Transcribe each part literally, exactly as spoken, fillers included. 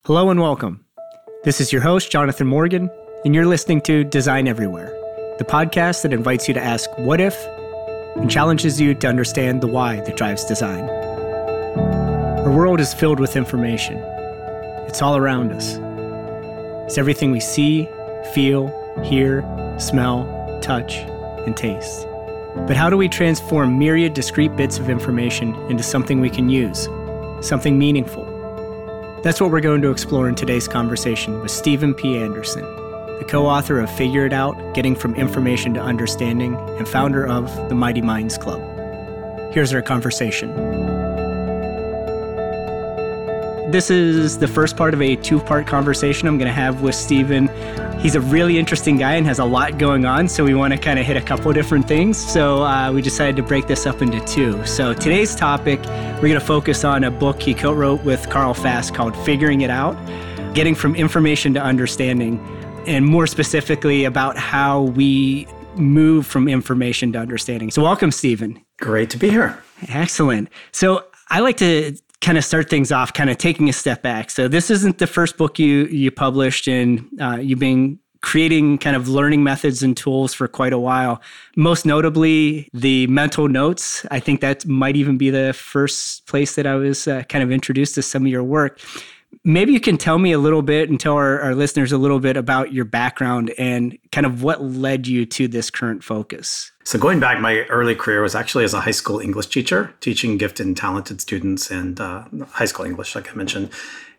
Hello and welcome. This is your host, Jonathan Morgan, and you're listening to Design Everywhere, the podcast that invites you to ask what if and challenges you to understand the why that drives design. Our world is filled with information. It's all around us. It's everything we see, feel, hear, smell, touch, and taste. But how do we transform myriad discrete bits of information into something we can use, something meaningful? That's what we're going to explore in today's conversation with Stephen P. Anderson, the co-author of Figure It Out, Getting from Information to Understanding, and founder of the Mighty Minds Club. Here's our conversation. This is the first part of a two-part conversation I'm going to have with Stephen. He's a really interesting guy and has a lot going on, so we want to kind of hit a couple of different things. So uh, we decided to break this up into two. So today's topic, we're going to focus on a book he co-wrote with Carl Fast called Figuring It Out, Getting from Information to Understanding, and more specifically about how we move from information to understanding. So welcome, Stephen. Great to be here. Excellent. So I like to kind of start things off, kind of taking a step back. So this isn't the first book you you published, and uh, you've been creating kind of learning methods and tools for quite a while. Most notably, the mental notes. I think that might even be the first place that I was uh, kind of introduced to some of your work. Maybe you can tell me a little bit and tell our, our listeners a little bit about your background and kind of what led you to this current focus. So going back, my early career was actually as a high school English teacher, teaching gifted and talented students and uh, high school English, like I mentioned.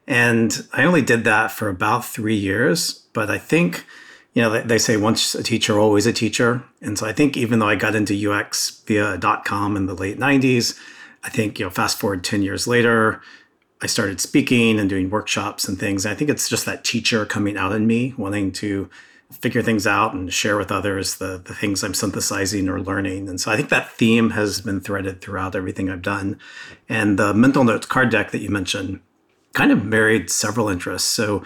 And I only did that for about three years. But I think, you know, they say once a teacher, always a teacher. And so I think even though I got into U X via dot-com in the late nineties, I think, you know, fast forward ten years later, I started speaking and doing workshops and things. And I think it's just that teacher coming out in me, wanting to figure things out and share with others the, the things I'm synthesizing or learning. And so I think that theme has been threaded throughout everything I've done. And the mental notes card deck that you mentioned kind of married several interests. So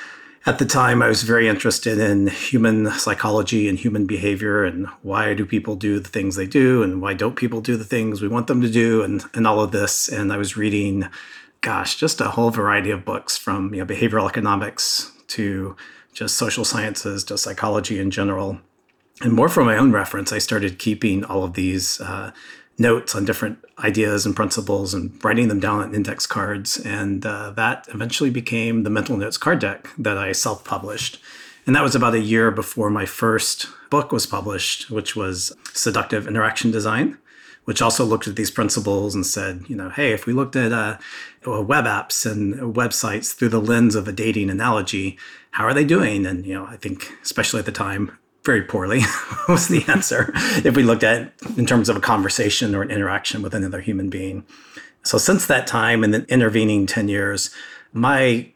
at the time, I was very interested in human psychology and human behavior and why do people do the things they do and why don't people do the things we want them to do and, and all of this. And I was reading Gosh, just a whole variety of books from you know, behavioral economics to just social sciences to psychology in general. And more for my own reference, I started keeping all of these uh, notes on different ideas and principles and writing them down on index cards. And uh, that eventually became the Mental Notes card deck that I self-published. And that was about a year before my first book was published, which was Seductive Interaction Design, which also looked at these principles and said, you know, hey, if we looked at uh, web apps and websites through the lens of a dating analogy, how are they doing? And, you know, I think, especially at the time, very poorly was the answer if we looked at it in terms of a conversation or an interaction with another human being. So since that time and the intervening ten years, my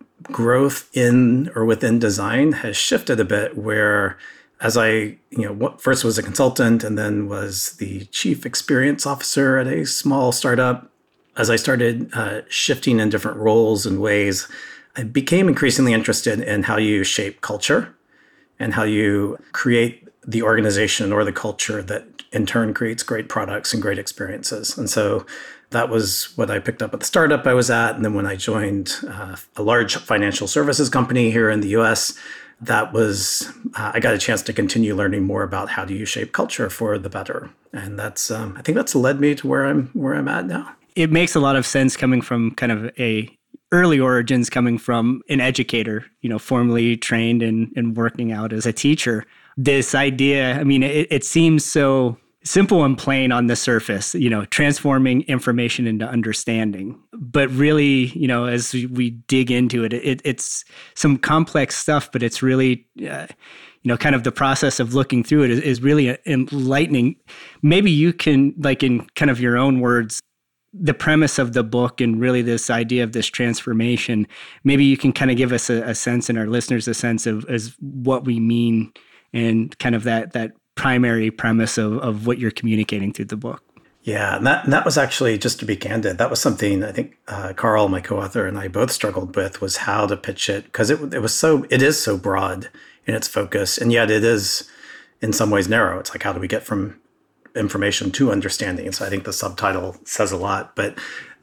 growth in or within design has shifted a bit where as I, you know, first was a consultant and then was the chief experience officer at a small startup. As I started uh, shifting in different roles and ways, I became increasingly interested in how you shape culture and how you create the organization or the culture that in turn creates great products and great experiences. And so that was what I picked up at the startup I was at. And then when I joined uh, a large financial services company here in the U S, that was, uh, I got a chance to continue learning more about how do you shape culture for the better. And that's, um, I think that's led me to where I'm, where I'm at now. It makes a lot of sense coming from kind of a early origins, coming from an educator, you know, formally trained and, and working out as a teacher. This idea, I mean, it, it seems so simple and plain on the surface, you know, transforming information into understanding. But really, you know, as we dig into it, it it's some complex stuff, but it's really, uh, you know, kind of the process of looking through it is, is really enlightening. Maybe you can, like in kind of your own words, the premise of the book and really this idea of this transformation, maybe you can kind of give us a, a sense and our listeners a sense of as what we mean and kind of that that primary premise of, of what you're communicating through the book. Yeah, and that, and that was actually, just to be candid, that was something I think uh, Carl, my co-author, and I both struggled with, was how to pitch it, because it, it was so, it is so broad in its focus, and yet it is in some ways narrow. It's like, how do we get from information to understanding? And so I think the subtitle says a lot, but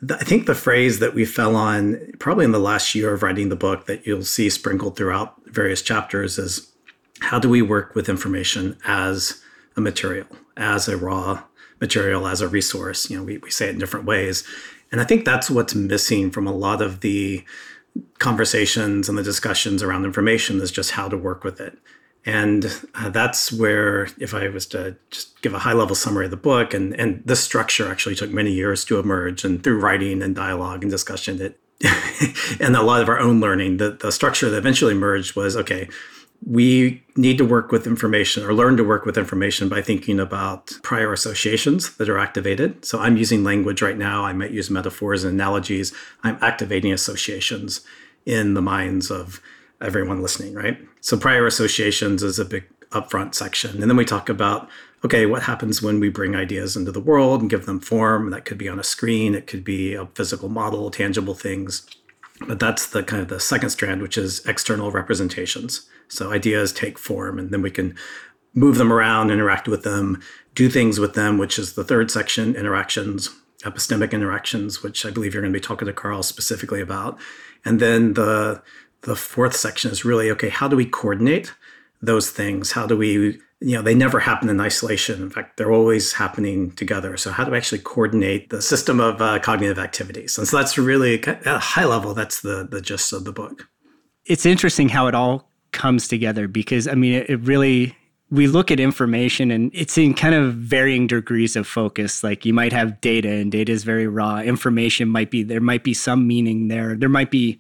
I think the phrase that we fell on probably in the last year of writing the book that you'll see sprinkled throughout various chapters is how do we work with information as a material, as a raw material, as a resource? You know, we, we say it in different ways. And I think that's what's missing from a lot of the conversations and the discussions around information is just how to work with it. And uh, that's where, if I was to just give a high-level summary of the book, and, and this structure actually took many years to emerge, and through writing and dialogue and discussion, it, and a lot of our own learning, the, the structure that eventually emerged was, okay, we need to work with information or learn to work with information by thinking about prior associations that are activated. So I'm using language right now. I might use metaphors and analogies. I'm activating associations in the minds of everyone listening, right? So prior associations is a big upfront section. And then we talk about, okay, what happens when we bring ideas into the world and give them form? That could be on a screen. It could be a physical model, tangible things. But that's the kind of the second strand, which is external representations. So ideas take form, and then we can move them around, interact with them, do things with them, which is the third section, interactions, epistemic interactions, which I believe you're going to be talking to Carl specifically about. And then the The fourth section is really, okay, how do we coordinate those things? How do we, you know, they never happen in isolation. In fact, they're always happening together. So how do we actually coordinate the system of uh, cognitive activities? And so that's really, at a high level, that's the, the gist of the book. It's interesting how it all comes together because, I mean, it, it really, we look at information and it's in kind of varying degrees of focus. Like you might have data and data is very raw. Information might be, there might be some meaning there. There might be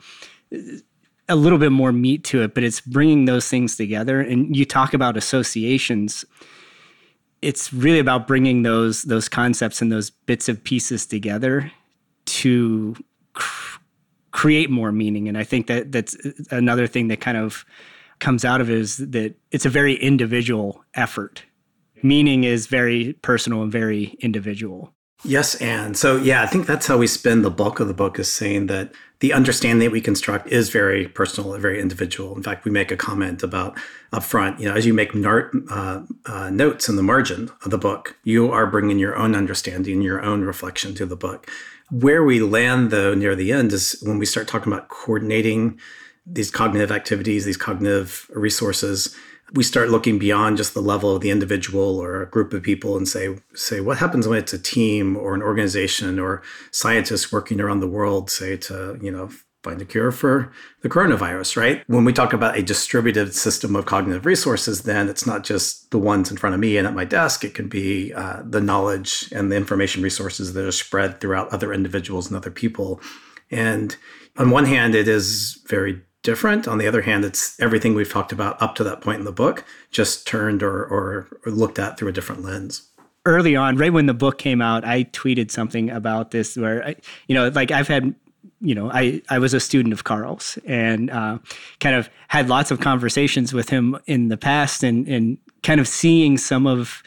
a little bit more meat to it, but it's bringing those things together. And you talk about associations. It's really about bringing those those concepts and those bits of pieces together to cr- create more meaning. And I think that that's another thing that kind of comes out of it is that it's a very individual effort. Meaning is very personal and very individual. Yes, and so, yeah, I think that's how we spend the bulk of the book is saying that the understanding that we construct is very personal and very individual. In fact, we make a comment about upfront, you know, as you make nar- uh, uh, notes in the margin of the book, you are bringing your own understanding, your own reflection to the book. Where we land, though, near the end is when we start talking about coordinating these cognitive activities, these cognitive resources. We start looking beyond just the level of the individual or a group of people and say, say, what happens when it's a team or an organization or scientists working around the world, say, to, you know, find a cure for the coronavirus, right? When we talk about a distributed system of cognitive resources, then it's not just the ones in front of me and at my desk. It can be uh, the knowledge and the information resources that are spread throughout other individuals and other people. And on one hand, it is very different. On the other hand, it's everything we've talked about up to that point in the book, just turned or, or, or looked at through a different lens. Early on, right when the book came out, I tweeted something about this where, I, you know, like I've had, you know, I, I was a student of Carl's and uh, kind of had lots of conversations with him in the past and, and kind of seeing some of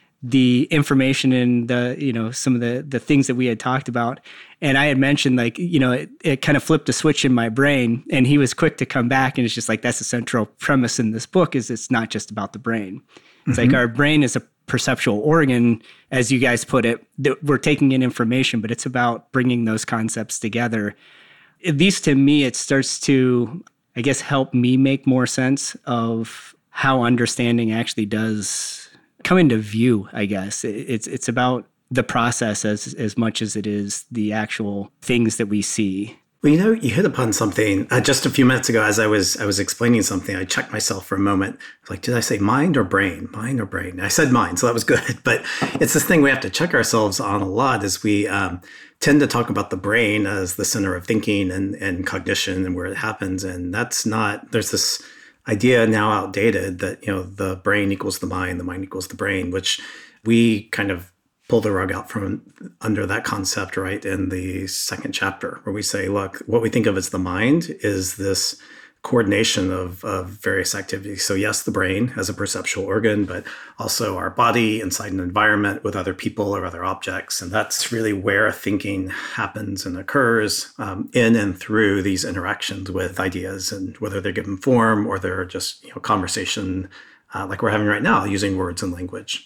the information and the, you know, some of the, the things that we had talked about. And I had mentioned like, you know, it, it kind of flipped a switch in my brain and he was quick to come back. And it's just like, that's the central premise in this book is it's not just about the brain. It's mm-hmm. like our brain is a perceptual organ, as you guys put it, that we're taking in information, but it's about bringing those concepts together. At least to me, it starts to, I guess, help me make more sense of how understanding actually does come into view, I guess. It's it's about the process as as much as it is the actual things that we see. Well, you know, you hit upon something uh, just a few minutes ago as I was I was explaining something. I checked myself for a moment. I was like, did I say mind or brain? Mind or brain? I said mind, so that was good. But it's this thing we have to check ourselves on a lot as we um, tend to talk about the brain as the center of thinking and, and cognition and where it happens. And that's not, there's this idea now outdated that, you know, the brain equals the mind, the mind equals the brain, which we kind of pull the rug out from under that concept, right, in the second chapter, where we say, look, what we think of as the mind is this coordination of, of various activities. So yes, the brain as a perceptual organ, but also our body inside an environment with other people or other objects. And that's really where thinking happens and occurs um, in and through these interactions with ideas, and whether they're given form or they're just, you know, conversation uh, like we're having right now using words and language.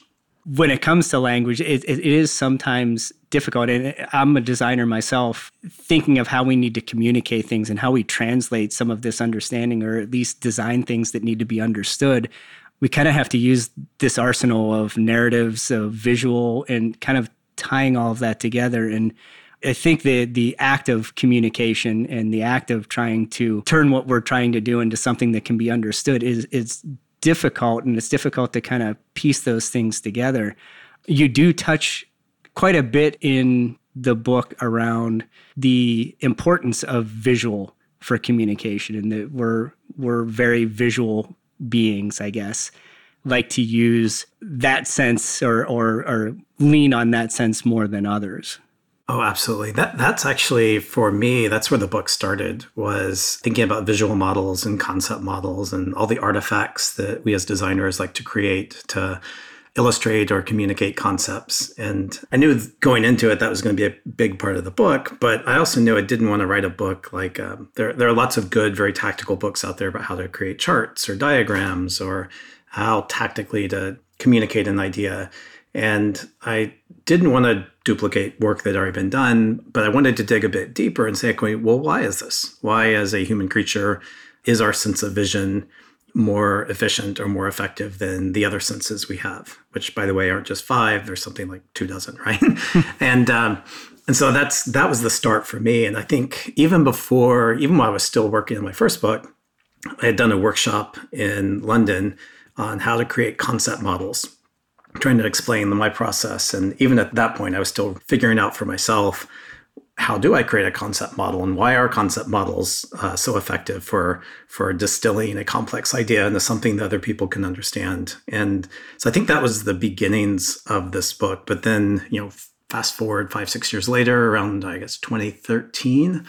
when it comes to language, it, it is sometimes difficult. And I'm a designer myself, thinking of how we need to communicate things and how we translate some of this understanding, or at least design things that need to be understood. We kind of have to use this arsenal of narratives, of visual, and kind of tying all of that together. And I think the the act of communication and the act of trying to turn what we're trying to do into something that can be understood is is difficult, and it's difficult to kind of piece those things together. You do touch quite a bit in the book around the importance of visual for communication, and that we're we're very visual beings, I guess, like to use that sense or or, or lean on that sense more than others. Oh, absolutely. That that's actually, for me, that's where the book started, was thinking about visual models and concept models and all the artifacts that we as designers like to create to illustrate or communicate concepts. And I knew going into it that was going to be a big part of the book, but I also knew I didn't want to write a book like um, there, there are lots of good, very tactical books out there about how to create charts or diagrams or how tactically to communicate an idea. And I didn't want to duplicate work that had already been done, but I wanted to dig a bit deeper and say, okay, well, why is this? Why, as a human creature, is our sense of vision more efficient or more effective than the other senses we have? Which, by the way, aren't just five. There's something like two dozen, right? and um, and so that's that was the start for me. And I think even before, even while I was still working on my first book, I had done a workshop in London on how to create concept models, trying to explain my process. And even at that point, I was still figuring out for myself, how do I create a concept model, and why are concept models uh, so effective for, for distilling a complex idea into something that other people can understand? And so I think that was the beginnings of this book. But then, you know, fast forward five, six years later, around, I guess, twenty thirteen,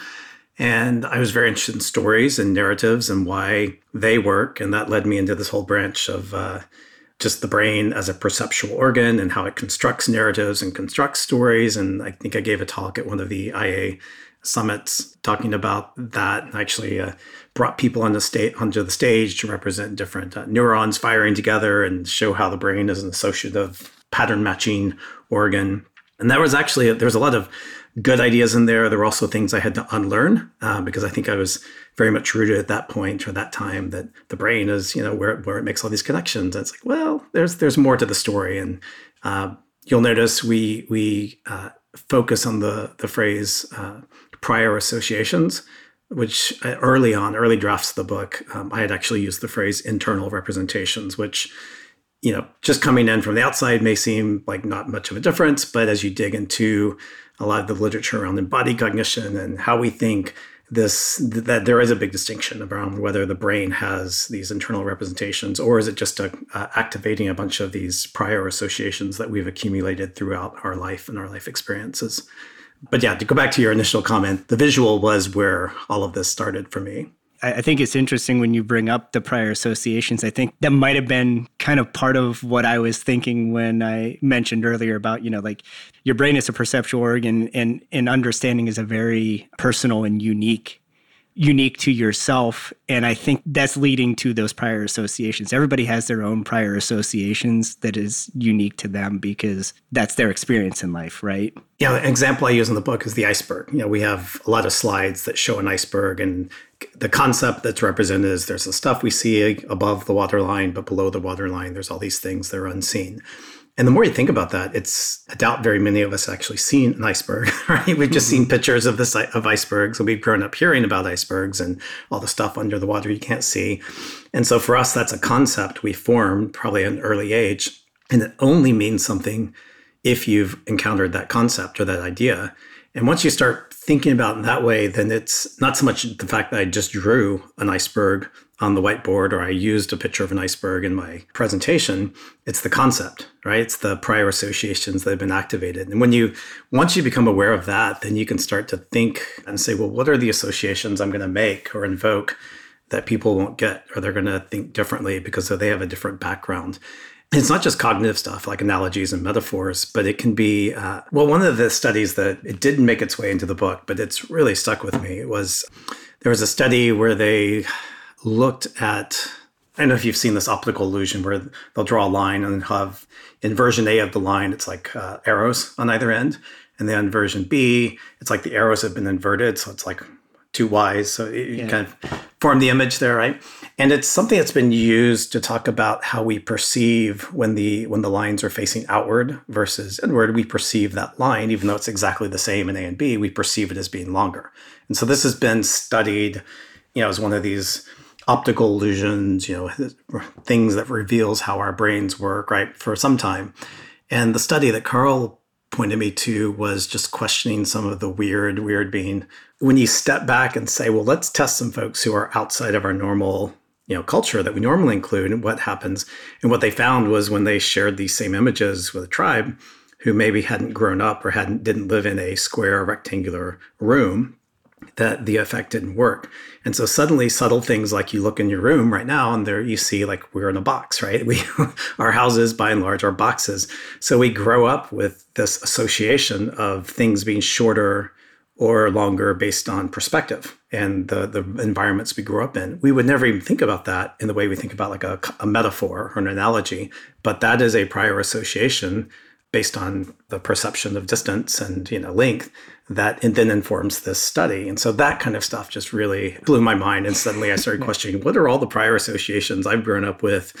and I was very interested in stories and narratives and why they work. And that led me into this whole branch of uh, just the brain as a perceptual organ and how it constructs narratives and constructs stories. And I think I gave a talk at one of the I A summits talking about that, and actually uh, brought people on the sta- onto the stage to represent different uh, neurons firing together and show how the brain is an associative pattern matching organ. And that was actually, there was a lot of good ideas in there. There were also things I had to unlearn uh, because I think I was very much rooted at that point or that time that the brain is, you know, where, where it makes all these connections. And it's like, well, there's there's more to the story. And uh, you'll notice we we uh, focus on the the phrase uh, prior associations, which early on, early drafts of the book, um, I had actually used the phrase internal representations, which, you know, just coming in from the outside may seem like not much of a difference, but as you dig into a lot of the literature around embodied cognition and how we think this, that there is a big distinction around whether the brain has these internal representations, or is it just a, uh, activating a bunch of these prior associations that we've accumulated throughout our life and our life experiences. But yeah, to go back to your initial comment, the visual was where all of this started for me. I think it's interesting when you bring up the prior associations. I think that might have been kind of part of what I was thinking when I mentioned earlier about, you know, like your brain is a perceptual organ, and, and understanding is a very personal and unique, unique to yourself. And I think that's leading to those prior associations. Everybody has their own prior associations that is unique to them because that's their experience in life, right? Yeah, an example I use in the book is the iceberg. You know, we have a lot of slides that show an iceberg, and the concept that's represented is there's the stuff we see above the waterline, but below the waterline, there's all these things that are unseen. And the more you think about that, it's, I doubt very many of us actually seen an iceberg, right? We've just mm-hmm. seen pictures of this of icebergs, and we've grown up hearing about icebergs and all the stuff under the water you can't see. And so for us, that's a concept we formed probably at an early age, and it only means something if you've encountered that concept or that idea. And once you start thinking about it in that way, then it's not so much the fact that I just drew an iceberg on the whiteboard or I used a picture of an iceberg in my presentation. It's the concept, right? It's the prior associations that have been activated. And when you, once you become aware of that, then you can start to think and say, well, what are the associations I'm going to make or invoke that people won't get, or they're going to think differently because they have a different background? It's not just cognitive stuff like analogies and metaphors, but it can be, uh, well, one of the studies that it didn't make its way into the book, but it's really stuck with me, it was there was a study where they looked at I don't know if you've seen this optical illusion where they'll draw a line and have, in version A of the line, it's like uh, arrows on either end. And then version B, it's like the arrows have been inverted. So it's like two Y's. So you yeah. kind of form the image there, right? And it's something that's been used to talk about how we perceive when the when the lines are facing outward versus inward. We perceive that line, even though it's exactly the same in A and B, we perceive it as being longer. And so this has been studied, you know, as one of these optical illusions, you know, things that reveals how our brains work, right, for some time. And the study that Carl pointed me to was just questioning some of the weird, weird being when you step back and say, well, let's test some folks who are outside of our normal, you know, culture that we normally include and what happens. And what they found was when they shared these same images with a tribe who maybe hadn't grown up or hadn't didn't live in a square rectangular room, that the effect didn't work. And so suddenly subtle things like you look in your room right now and there you see like we're in a box, right? We, our houses by and large are boxes. So we grow up with this association of things being shorter or longer based on perspective and the, the environments we grew up in. We would never even think about that in the way we think about like a, a metaphor or an analogy, but that is a prior association based on the perception of distance and, you know, length that and then informs this study. And so that kind of stuff just really blew my mind. And suddenly I started questioning, what are all the prior associations I've grown up with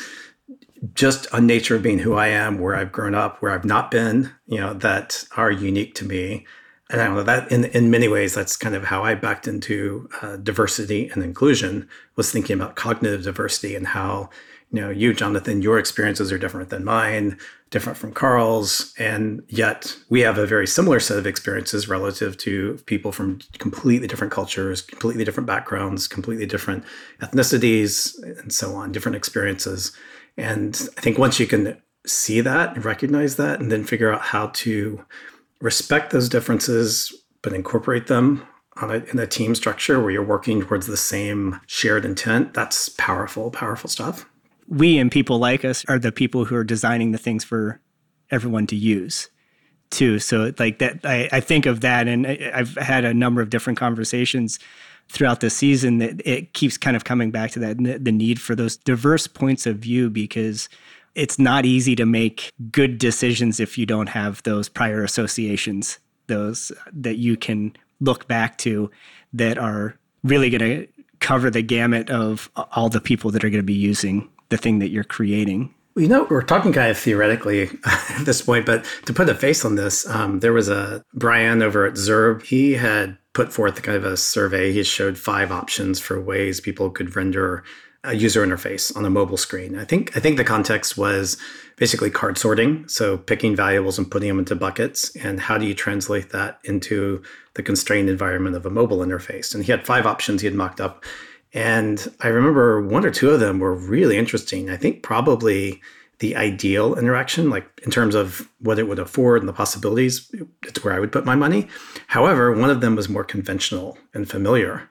just on nature of being who I am, where I've grown up, where I've not been, you know, that are unique to me. And I don't know that in, in many ways, that's kind of how I backed into uh, diversity and inclusion, was thinking about cognitive diversity and how, you know, you, Jonathan, your experiences are different than mine, different from Carl's, and yet we have a very similar set of experiences relative to people from completely different cultures, completely different backgrounds, completely different ethnicities, and so on, different experiences. And I think once you can see that and recognize that, and then figure out how to respect those differences, but incorporate them on a, in a team structure where you're working towards the same shared intent, that's powerful, powerful stuff. We and people like us are the people who are designing the things for everyone to use too. So like that, I, I think of that, and I, I've had a number of different conversations throughout the season that it keeps kind of coming back to that, the, the need for those diverse points of view, because it's not easy to make good decisions if you don't have those prior associations, those that you can look back to that are really going to cover the gamut of all the people that are going to be using the thing that you're creating. You know, we're talking kind of theoretically at this point, but to put a face on this, um, there was a Brian over at Zurb. He had put forth kind of a survey. He showed five options for ways people could render a user interface on a mobile screen. I think I think the context was basically card sorting, so picking valuables and putting them into buckets, and how do you translate that into the constrained environment of a mobile interface? And he had five options he had mocked up. And I remember one or two of them were really interesting. I think probably the ideal interaction, like in terms of what it would afford and the possibilities, it's where I would put my money. However, one of them was more conventional and familiar.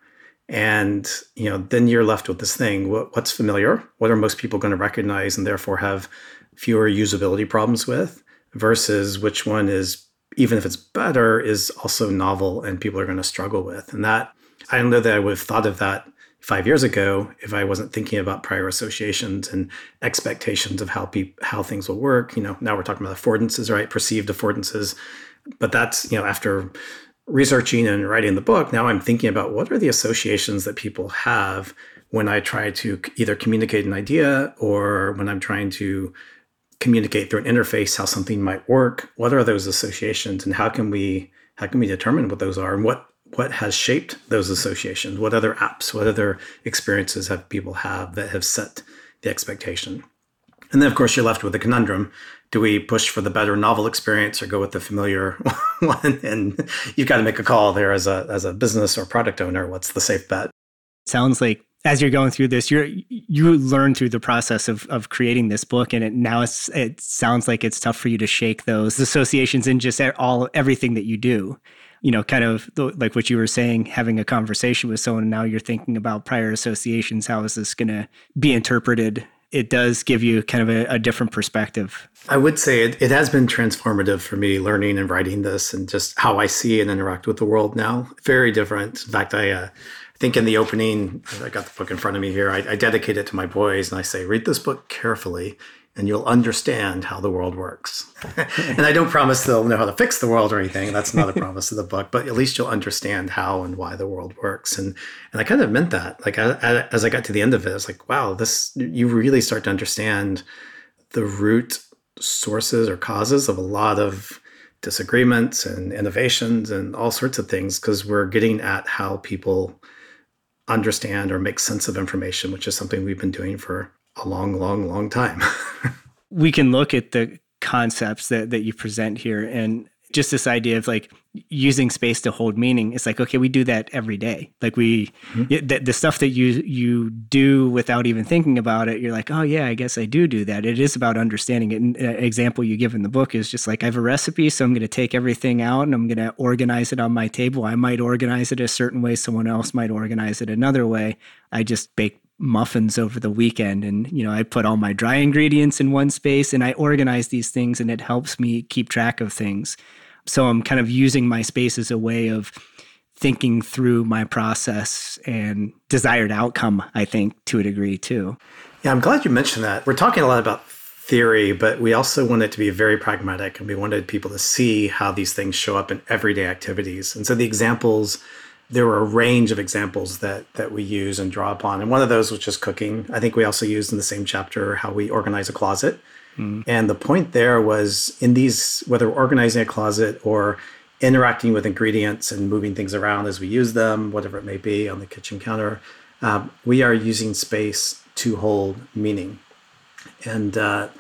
And, you know, then you're left with this thing. What, what's familiar? What are most people going to recognize and therefore have fewer usability problems with, versus which one is, even if it's better, is also novel and people are going to struggle with. And that, I don't know that I would have thought of that five years ago if I wasn't thinking about prior associations and expectations of how pe- how things will work. You know, now we're talking about affordances, right? Perceived affordances. But that's, you know, after researching and writing the book, now I'm thinking about what are the associations that people have when I try to either communicate an idea or when I'm trying to communicate through an interface how something might work. What are those associations, and how can we how can we determine what those are, and what what has shaped those associations? What other apps, what other experiences have people have that have set the expectation? And then, of course, you're left with the conundrum. Do we push for the better novel experience or go with the familiar one? And you've got to make a call there as a as a business or product owner. What's the safe bet? Sounds like as you're going through this, you're you learn through the process of of creating this book, and it now it's, it sounds like it's tough for you to shake those associations in just all everything that you do. You know, kind of like what you were saying, having a conversation with someone, and now you're thinking about prior associations. How is this going to be interpreted? It does give you kind of a, a different perspective. I would say it, it has been transformative for me, learning and writing this, and just how I see and interact with the world now. Very different. In fact, I uh, think in the opening, I got the book in front of me here, I, I dedicate it to my boys and I say, read this book carefully and you'll understand how the world works. And I don't promise they'll know how to fix the world or anything. That's not a promise of the book, but at least you'll understand how and why the world works. And and I kind of meant that. Like I, I, as I got to the end of it, I was like, wow, this, you really start to understand the root sources or causes of a lot of disagreements and innovations and all sorts of things, because we're getting at how people understand or make sense of information, which is something we've been doing for a long, long, long time. We can look at the concepts that, that you present here and just this idea of like using space to hold meaning. It's like, okay, we do that every day. Like we, mm-hmm. the, the stuff that you you do without even thinking about it, you're like, oh yeah, I guess I do do that. It is about understanding it. And an example you give in the book is just like, I have a recipe, so I'm going to take everything out and I'm going to organize it on my table. I might organize it a certain way. Someone else might organize it another way. I just bake muffins over the weekend and, you know, I put all my dry ingredients in one space and I organize these things and it helps me keep track of things. So I'm kind of using my space as a way of thinking through my process and desired outcome, I think, to a degree too. Yeah, I'm glad you mentioned that. We're talking a lot about theory, but we also want it to be very pragmatic and we wanted people to see how these things show up in everyday activities. And so the examples, there were a range of examples that that we use and draw upon. And one of those was just cooking. I think we also used in the same chapter how we organize a closet. Mm. And the point there was in these, whether we're organizing a closet or interacting with ingredients and moving things around as we use them, whatever it may be on the kitchen counter, um, we are using space to hold meaning. And uh,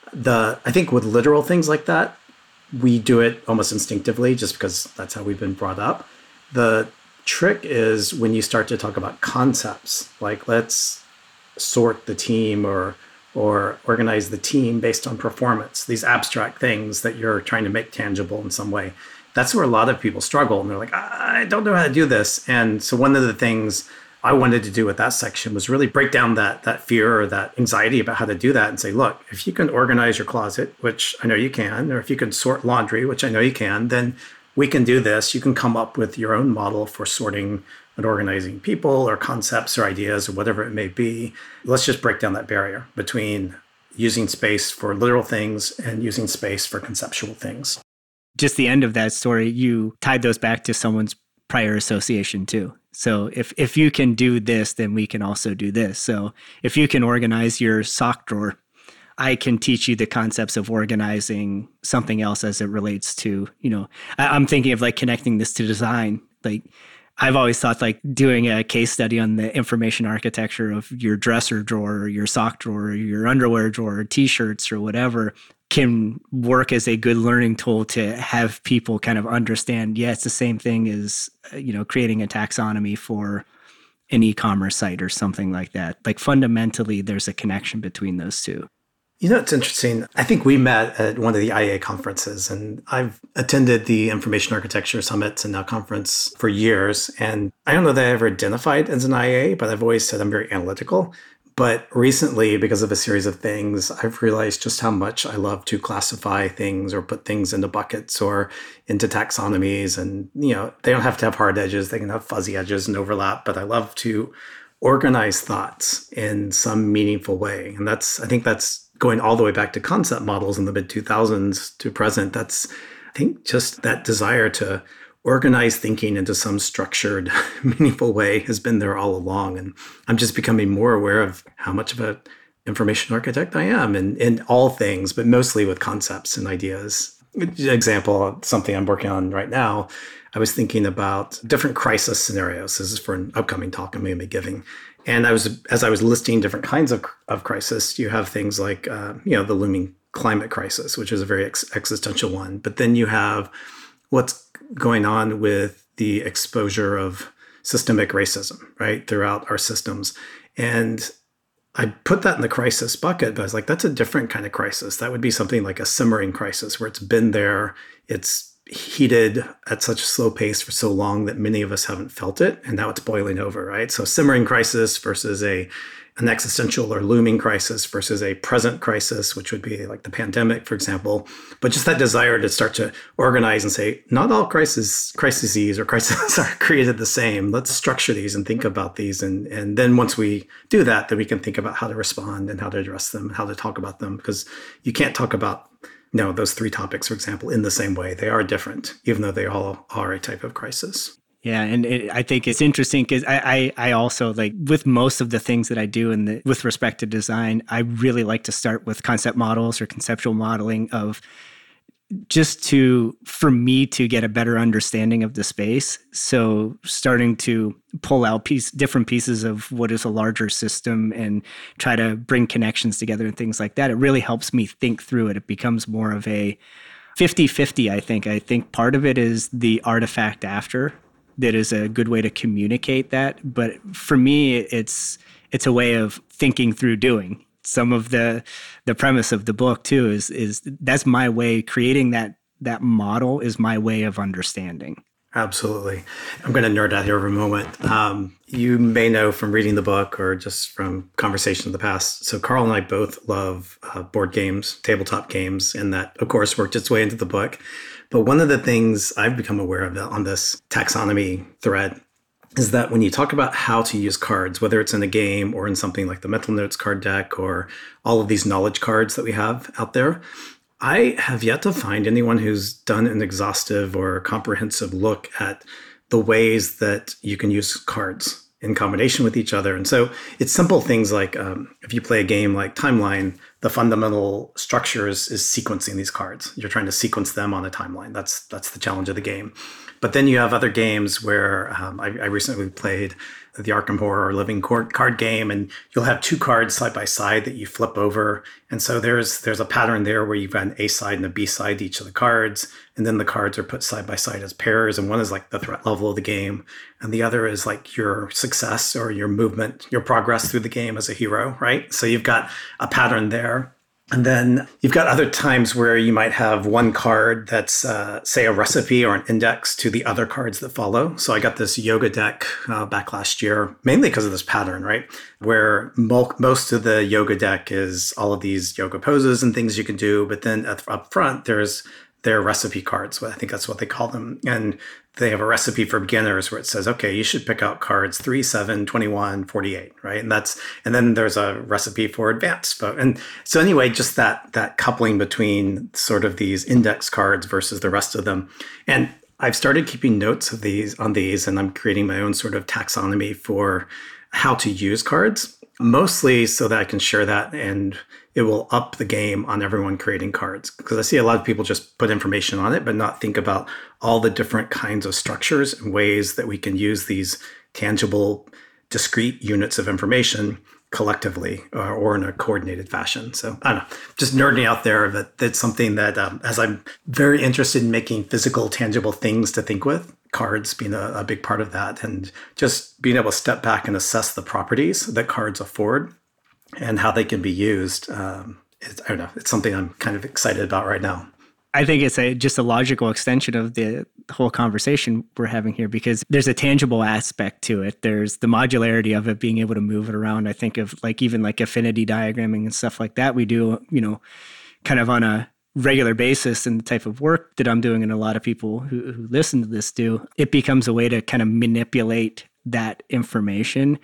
the I think with literal things like that, we do it almost instinctively just because that's how we've been brought up. The trick is when you start to talk about concepts, like let's sort the team or or organize the team based on performance, these abstract things that you're trying to make tangible in some way. That's where a lot of people struggle. And they're like, I don't know how to do this. And so one of the things I wanted to do with that section was really break down that that fear or that anxiety about how to do that and say, look, if you can organize your closet, which I know you can, or if you can sort laundry, which I know you can, then we can do this. You can come up with your own model for sorting and organizing people or concepts or ideas or whatever it may be. Let's just break down that barrier between using space for literal things and using space for conceptual things. Just the end of that story, you tied those back to someone's prior association too. So if, if you can do this, then we can also do this. So if you can organize your sock drawer, I can teach you the concepts of organizing something else as it relates to, you know, I, I'm thinking of like connecting this to design. Like I've always thought like doing a case study on the information architecture of your dresser drawer or your sock drawer or your underwear drawer or t-shirts or whatever can work as a good learning tool to have people kind of understand, yeah, it's the same thing as, you know, creating a taxonomy for an e-commerce site or something like that. Like fundamentally, there's a connection between those two. You know, it's interesting. I think we met at one of the I A conferences, and I've attended the Information Architecture Summits and now conference for years. And I don't know that I ever identified as an I A, but I've always said I'm very analytical. But recently, because of a series of things, I've realized just how much I love to classify things or put things into buckets or into taxonomies. And, you know, they don't have to have hard edges. They can have fuzzy edges and overlap. But I love to organize thoughts in some meaningful way. And that's, I think that's going all the way back to concept models in the mid two thousands to present. That's, I think, just that desire to organize thinking into some structured, meaningful way has been there all along. And I'm just becoming more aware of how much of an information architect I am in, in all things, but mostly with concepts and ideas. Example, something I'm working on right now, I was thinking about different crisis scenarios. This is for an upcoming talk I'm going to be giving. And I was, as I was listing different kinds of, of crisis, you have things like, uh, you know, the looming climate crisis, which is a very ex- existential one. But then you have what's going on with the exposure of systemic racism, right, throughout our systems. And I put that in the crisis bucket, but I was like, that's a different kind of crisis. That would be something like a simmering crisis where it's been there, it's heated at such a slow pace for so long that many of us haven't felt it. And now it's boiling over, right? So simmering crisis versus a an existential or looming crisis versus a present crisis, which would be like the pandemic, for example. But just that desire to start to organize and say, not all crises, crises or crises are created the same. Let's structure these and think about these. And, and then once we do that, then we can think about how to respond and how to address them, how to talk about them. Because you can't talk about you know, those three topics, for example, in the same way. They are different, even though they all are a type of crisis. Yeah, and it, I think it's interesting because I, I I also like with most of the things that I do in the with respect to design, I really like to start with concept models or conceptual modeling of just to for me to get a better understanding of the space. So starting to pull out piece different pieces of what is a larger system and try to bring connections together and things like that. It really helps me think through it. It becomes more of a fifty-fifty, I think. I think part of it is the artifact after. That is a good way to communicate that. But for me, it's it's a way of thinking through doing. Some of the the premise of the book too is is that's my way. Creating that that model is my way of understanding. Absolutely. I'm going to nerd out here for a moment. Um, you may know from reading the book or just from conversation in the past. So Carl and I both love uh, board games, tabletop games, and that, of course, worked its way into the book. But one of the things I've become aware of on this taxonomy thread is that when you talk about how to use cards, whether it's in a game or in something like the Mental Notes card deck or all of these knowledge cards that we have out there, I have yet to find anyone who's done an exhaustive or comprehensive look at the ways that you can use cards in combination with each other. And so it's simple things like um, if you play a game like Timeline, the fundamental structure is, is sequencing these cards. You're trying to sequence them on a timeline. That's that's the challenge of the game. But then you have other games where um, I, I recently played the Arkham Horror Living card game, and you'll have two cards side by side that you flip over. And so there's there's a pattern there where you've got an A side and a B side to each of the cards. And then the cards are put side by side as pairs. And one is like the threat level of the game. And the other is like your success or your movement, your progress through the game as a hero, right? So you've got a pattern there. And then you've got other times where you might have one card that's, uh, say, a recipe or an index to the other cards that follow. So I got this yoga deck uh, back last year, mainly because of this pattern, right? Where mo- most of the yoga deck is all of these yoga poses and things you can do. But then up front, there's their recipe cards. I think that's what they call them. And they have a recipe for beginners where it says, okay, you should pick out cards three, seven, twenty-one, forty-eight, right? And that's, and then there's a recipe for advanced. And so anyway, just that, that coupling between sort of these index cards versus the rest of them. And I've started keeping notes of these on these, and I'm creating my own sort of taxonomy for how to use cards, mostly so that I can share that and it will up the game on everyone creating cards. Because I see a lot of people just put information on it, but not think about all the different kinds of structures and ways that we can use these tangible, discrete units of information collectively or, or in a coordinated fashion. So I don't know, just nerding out there, that that's something that um, as I'm very interested in making physical, tangible things to think with, cards being a, a big part of that, and just being able to step back and assess the properties that cards afford and how they can be used. Um, it, I don't know, it's something I'm kind of excited about right now. I think it's a, just a logical extension of the whole conversation we're having here, because there's a tangible aspect to it. There's the modularity of it, being able to move it around. I think of like even like affinity diagramming and stuff like that we do, you know, kind of on a regular basis, and the type of work that I'm doing and a lot of people who, who listen to this do. It becomes a way to kind of manipulate that information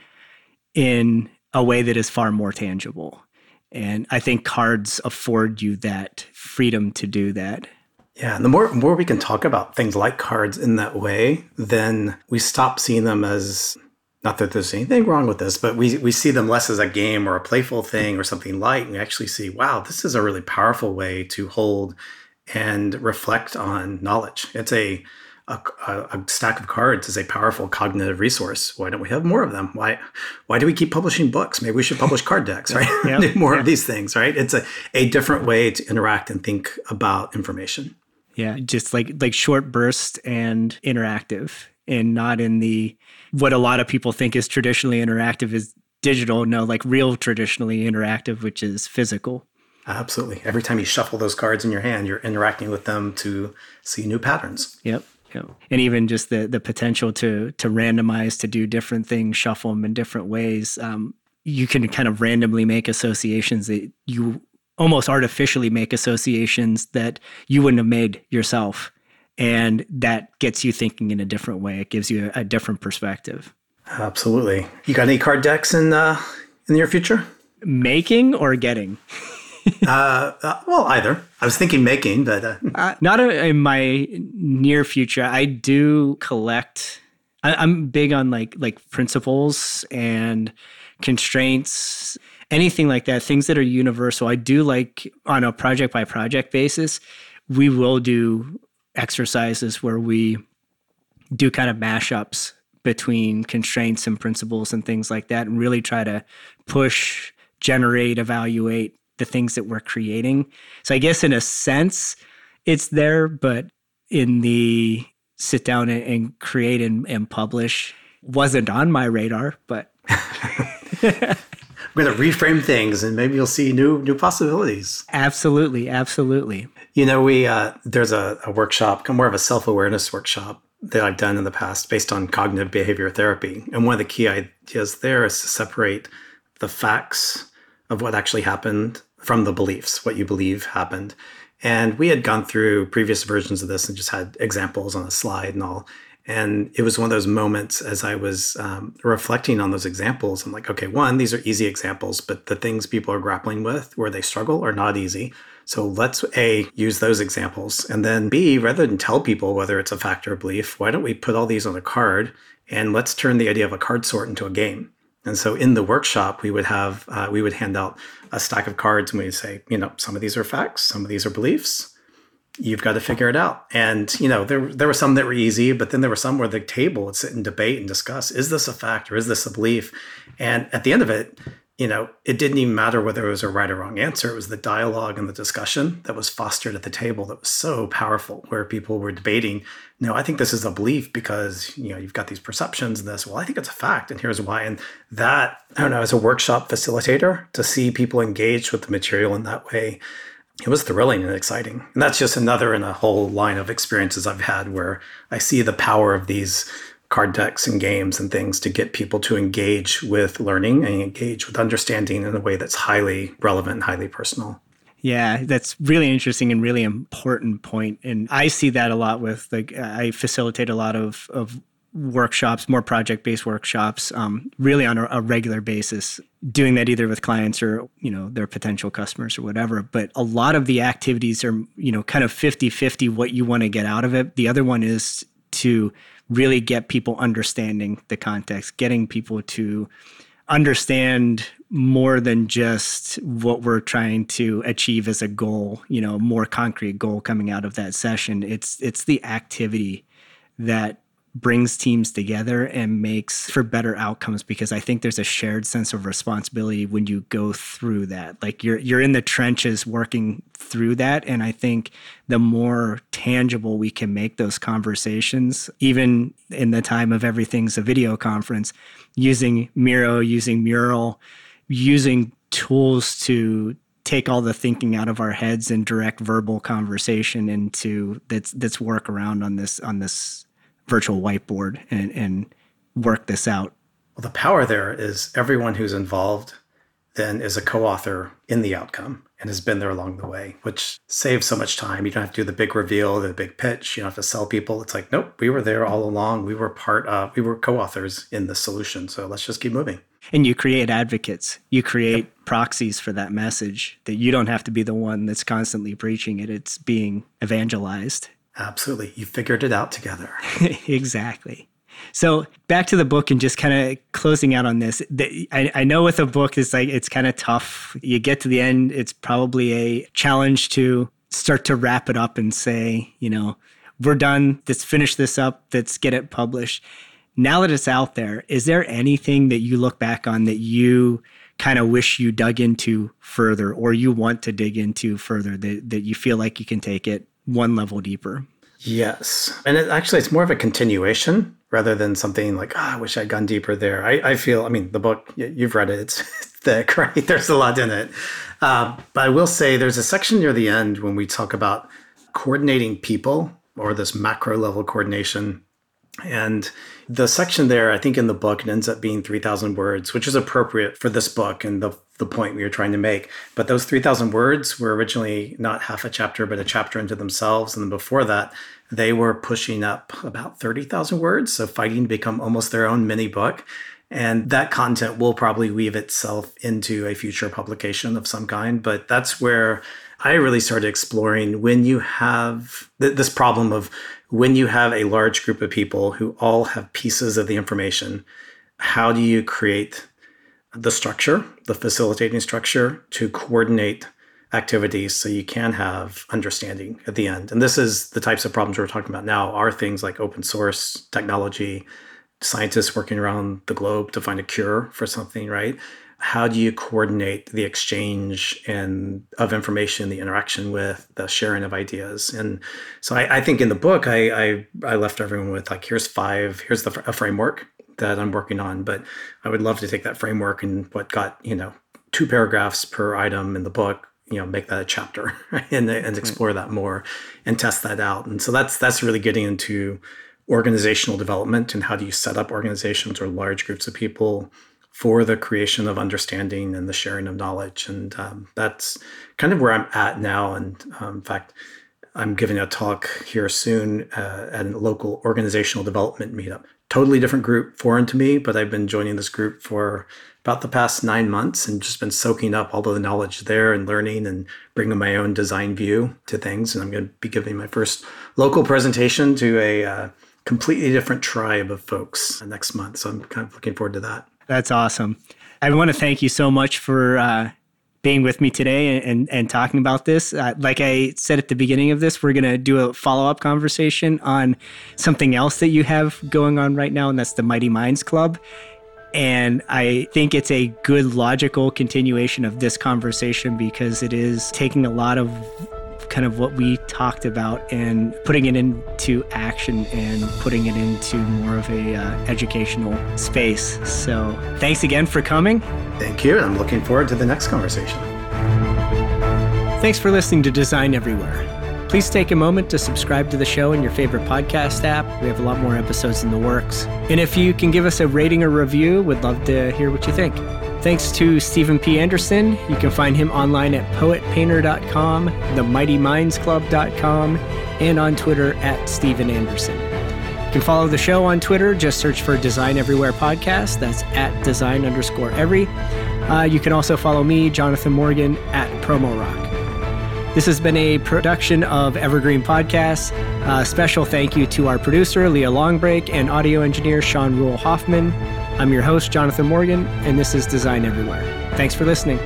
in a way that is far more tangible. And I think cards afford you that freedom to do that. Yeah, and the more more we can talk about things like cards in that way, then we stop seeing them as, not that there's anything wrong with this, but we we see them less as a game or a playful thing or something light. And we actually see, wow, this is a really powerful way to hold and reflect on knowledge. It's a A, a stack of cards is a powerful cognitive resource. Why don't we have more of them? Why why do we keep publishing books? Maybe we should publish card decks, right? Yep. Do more yep. of these things, right? It's a, a different way to interact and think about information. Yeah, just like like short burst and interactive, and not in the, what a lot of people think is traditionally interactive is digital. No, like real traditionally interactive, which is physical. Absolutely. Every time you shuffle those cards in your hand, you're interacting with them to see new patterns. Yep. Yep. And even just the the potential to to randomize, to do different things, shuffle them in different ways. Um, you can kind of randomly make associations that you almost artificially make associations that you wouldn't have made yourself. And that gets you thinking in a different way. It gives you a, a different perspective. Absolutely. You got any card decks in uh, in the near future? Making or getting? uh, uh, well, either. I was thinking making, but... Uh... Uh, not a, in my near future. I do collect... I, I'm big on like like principles and constraints, anything like that, things that are universal. I do like, on a project-by-project basis, we will do exercises where we do kind of mashups between constraints and principles and things like that, and really try to push, generate, evaluate the things that we're creating. So I guess in a sense, it's there, but in the sit down and, and create and, and publish wasn't on my radar, but... I'm going to reframe things and maybe you'll see new new possibilities. Absolutely, absolutely. You know, we uh, there's a, a workshop, more of a self-awareness workshop that I've done in the past based on cognitive behavior therapy. And one of the key ideas there is to separate the facts of what actually happened from the beliefs, what you believe happened. And we had gone through previous versions of this and just had examples on a slide and all. And it was one of those moments as I was um, reflecting on those examples. I'm like, okay, one, these are easy examples, but the things people are grappling with where they struggle are not easy. So let's A, use those examples. And then B, rather than tell people whether it's a fact or a belief, why don't we put all these on a card and let's turn the idea of a card sort into a game. And so in the workshop, we would have, uh, we would hand out a stack of cards and we'd say, you know, some of these are facts, some of these are beliefs. You've got to figure it out. And, you know, there there were some that were easy, but then there were some where the table would sit and debate and discuss, is this a fact or is this a belief? And at the end of it, you know, it didn't even matter whether it was a right or wrong answer. It was the dialogue and the discussion that was fostered at the table that was so powerful, where people were debating, no, I think this is a belief because, you know, you've got these perceptions and this, well, I think it's a fact and here's why. And that, I don't know, as a workshop facilitator, to see people engage with the material in that way, it was thrilling and exciting. And that's just another in a whole line of experiences I've had where I see the power of these card decks and games and things to get people to engage with learning and engage with understanding in a way that's highly relevant and highly personal. Yeah, that's really interesting and really important point. And I see that a lot with, like, I facilitate a lot of, of workshops, more project-based workshops, um, really on a, a regular basis, doing that either with clients or, you know, their potential customers or whatever. But a lot of the activities are, you know, kind of fifty-fifty what you want to get out of it. The other one is to really get people understanding the context, getting people to understand more than just what we're trying to achieve as a goal, you know, more concrete goal coming out of that session. It's it's the activity that brings teams together and makes for better outcomes, because I think there's a shared sense of responsibility when you go through that. Like you're you're in the trenches working through that. And I think the more tangible we can make those conversations, even in the time of everything's a video conference, using Miro, using Mural, using tools to take all the thinking out of our heads and direct verbal conversation into that's that's work around on this on this virtual whiteboard and, and work this out. Well, the power there is everyone who's involved then is a co-author in the outcome and has been there along the way, which saves so much time. You don't have to do the big reveal, the big pitch. You don't have to sell people. It's like, nope, we were there all along. We were part of, we were co-authors in the solution. So let's just keep moving. And you create advocates. You create yep. proxies for that message, that you don't have to be the one that's constantly preaching it. It's being evangelized. Absolutely. You figured it out together. Exactly. So back to the book and just kind of closing out on this. The, I, I know with a book, it's like it's kind of tough. You get to the end, it's probably a challenge to start to wrap it up and say, you know, we're done. Let's finish this up. Let's get it published. Now that it's out there, is there anything that you look back on that you kind of wish you dug into further, or you want to dig into further, that, that you feel like you can take it one level deeper? Yes. And it, actually, it's more of a continuation rather than something like, oh, I wish I'd gone deeper there. I, I feel, I mean, the book, you've read it. It's thick, right? There's a lot in it. Uh, but I will say there's a section near the end when we talk about coordinating people or this macro level coordination. And the section there, I think in the book, it ends up being three thousand words, which is appropriate for this book and the, the point we were trying to make. But those three thousand words were originally not half a chapter, but a chapter into themselves. And then before that, they were pushing up about thirty thousand words. So fighting to become almost their own mini book. And that content will probably weave itself into a future publication of some kind. But that's where I really started exploring when you have th- this problem of when you have a large group of people who all have pieces of the information, how do you create the structure, the facilitating structure to coordinate activities so you can have understanding at the end? And this is the types of problems we're talking about now are things like open source technology, scientists working around the globe to find a cure for something, right? How do you coordinate the exchange and of information, the interaction with, the sharing of ideas? And so I, I think in the book, I, I I left everyone with like, here's five, here's the a framework that I'm working on. But I would love to take that framework and what got, you know, two paragraphs per item in the book, you know, make that a chapter and, and explore that more and test that out. And so that's that's really getting into organizational development and how do you set up organizations or large groups of people for the creation of understanding and the sharing of knowledge. And um, that's kind of where I'm at now. And um, in fact, I'm giving a talk here soon uh, at a local organizational development meetup. Totally different group, foreign to me, but I've been joining this group for about the past nine months and just been soaking up all of the knowledge there and learning and bringing my own design view to things. And I'm going to be giving my first local presentation to a uh, completely different tribe of folks next month. So I'm kind of looking forward to that. That's awesome. I want to thank you so much for uh, being with me today and, and, and talking about this. Uh, like I said at the beginning of this, we're going to do a follow-up conversation on something else that you have going on right now, and that's the Mighty Minds Club. And I think it's a good logical continuation of this conversation because it is taking a lot of kind of what we talked about and putting it into action and putting it into more of a uh, educational space. So thanks again for coming. Thank you. I'm looking forward to the next conversation. Thanks for listening to Design Everywhere. Please take a moment to subscribe to the show in your favorite podcast app. We have a lot more episodes in the works. And if you can give us a rating or review, we'd love to hear what you think. Thanks to Stephen P. Anderson. You can find him online at poet painter dot com, the mighty minds club dot com, and on Twitter at Stephen Anderson. You can follow the show on Twitter. Just search for Design Everywhere Podcast. That's at design underscore every. Uh, you can also follow me, Jonathan Morgan, at Promo Rock. This has been a production of Evergreen Podcasts. Uh, special thank you to our producer, Leah Longbreak, and audio engineer, Sean Rule Hoffman. I'm your host, Jonathan Morgan, and this is Design Everywhere. Thanks for listening.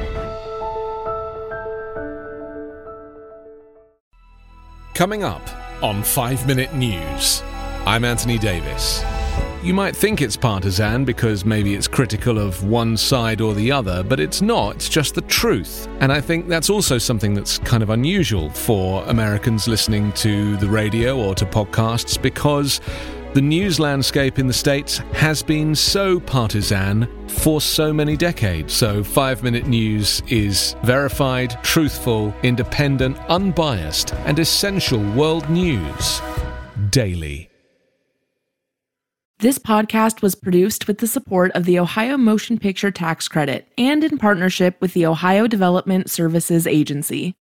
Coming up on five minute News, I'm Anthony Davis. You might think it's partisan because maybe it's critical of one side or the other, but it's not. It's just the truth. And I think that's also something that's kind of unusual for Americans listening to the radio or to podcasts because the news landscape in the States has been so partisan for so many decades. So five minute News is verified, truthful, independent, unbiased, and essential world news daily. This podcast was produced with the support of the Ohio Motion Picture Tax Credit and in partnership with the Ohio Development Services Agency.